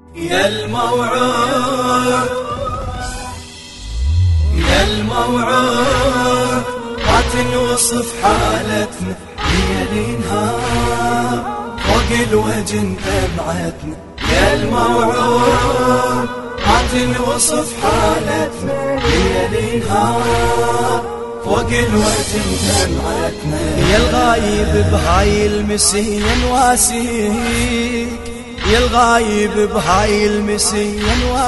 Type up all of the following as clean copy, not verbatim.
يا الموعود يا الموعود ما تنوصف حالتنا ليل نهار فوق الوجه دمعتنا. يا الموعود ما تنوصف حالتنا ليل نهار فوق الوجه دمعتنا. يا الغايب بهاي المسية نواسيك، يا الغايب بهاي المسية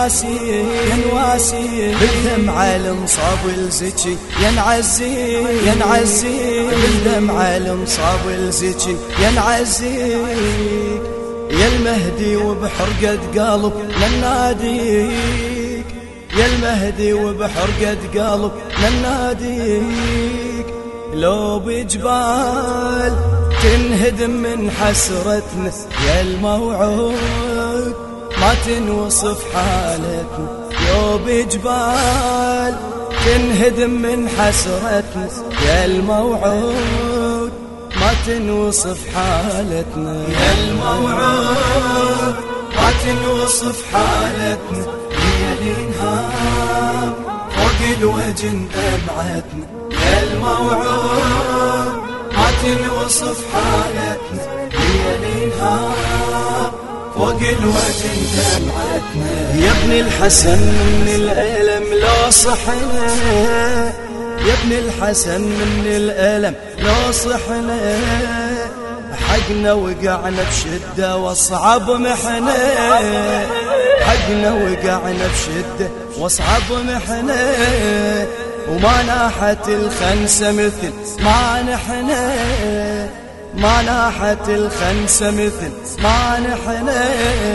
نواسيك بالدمعة المصاب الزكي يا نعزيك بالدمعة المصاب الزكي يا نعزيك. يا المهدي وبحرقة قلب نناديك، يا المهدي وبحرقة قلب نناديك. لو بجبال تنهدم من حسرتنا يا الموعود ما تنوصف حالتنا. لو بجبال تنهدم من حسرتنا يا الموعود ما تنوصف حالتنا. يا الموعود ما تنوصف حالتنا ليل نهار فوق الوجه دمعتنا. يا الموعود ما تنوصف حالتنا ليل نهار فوق الوجه دمعتنا. يا ابن الحسن من الألم لو صحنا، يا ابن الحسن من الألم لو صحنا حقنا وقعنا بشدة واصعب محنة، حقنا وقعنا بشدة واصعب محنة. وما ناحت الخنسة مثل ما نحنا، ما ناحت الخنسة مثل ما نحنا.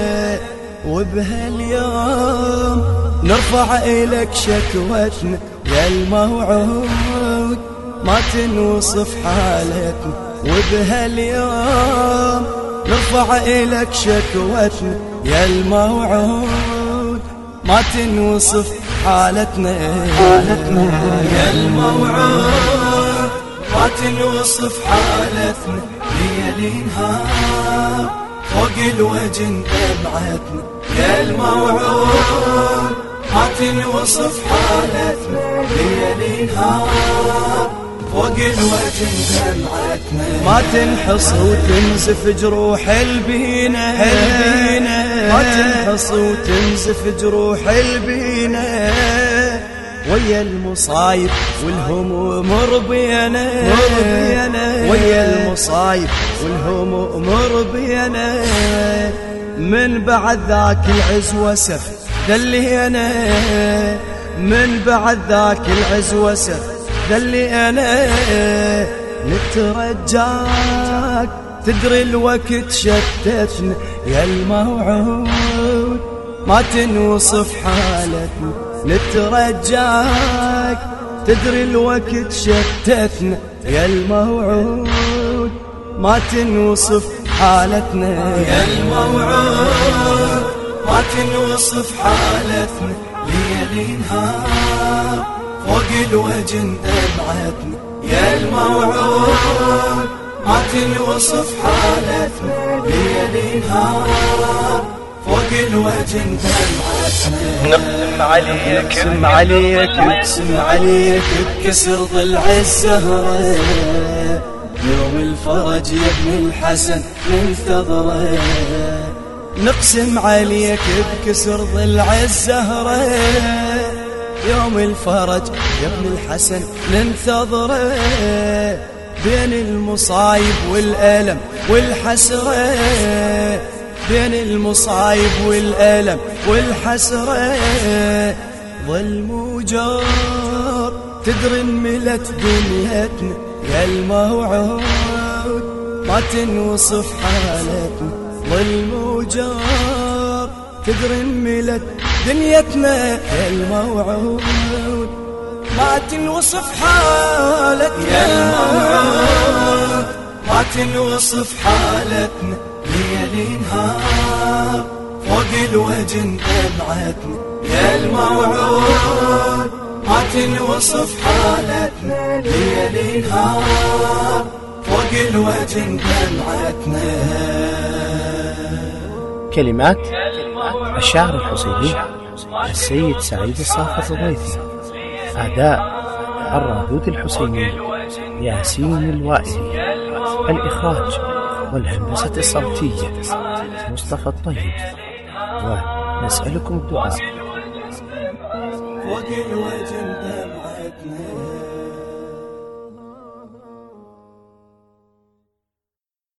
وبهاليوم نرفع إليك شكوتنا يا الموعود ما تنوصف حالتنا. وبهاليوم نرفع إليك شكوتنا يا الموعود ما تنوصف حالتنا. يا الموعود ما تنوصف حالتنا ليل نهار فوق الوجه دمعتنا. يا الموعود ما تنوصف حالتنا ليل نهار فوق الوجه دمعتنا. ما تنحص وتنزف جروح البينا، ما تنحص وتنزف جروح البينا. ويا المصايب والهموم ربينا، ويا المصايب والهموم ربينا. من بعد ذاك العز وسف دلينا، من بعد ذاك العز وسف دلينا. نترجاك تدري الوقت شتتنا يا الموعود ما تنوصف حالتنا. نترجاك تدري الوقت شتتنا يا الموعود ما تنوصف حالتنا. يا الموعود ما تنوصف حالتنا ليل نهار فوق الوجه دمعتنا. يا الموعود ما تنوصف حالتنا ليل نهار فوق الوجه دمعتنا. نقسم عليك نقسم عليك نقسم عليك بكسر ضلع الزهرة يوم الفرج يا ابن الحسن ننتظره. نقسم عليك بكسر ضلع الزهرة يوم الفرج يا ابن الحسن ننتظره. بين المصايب والألم والحسرة، بين المصايب والألم والحسرة. ظل موجار تدري انملت دنيتنا يا الموعود ما تنوصف حالتنا. ظل موجار تدري انملت دنيتنا يا الموعود ما تنوصف حالتنا. يا الموعود ما تنوصف حالتنا ليل نهار فوق الوجه دمعتنا. يا الموعود ما تنوصف حالتنا ليل نهار فوق الوجه دمعتنا. كلمات الشاعر الحسيني السيد سعيد الصافي الرميثي. أداء الرادود الحسيني ياسين الوائلي. الإخراج والهندسة الصوتية مصطفى الطيب. ونسألكم الدعاء. فوق الوجه دمعتنا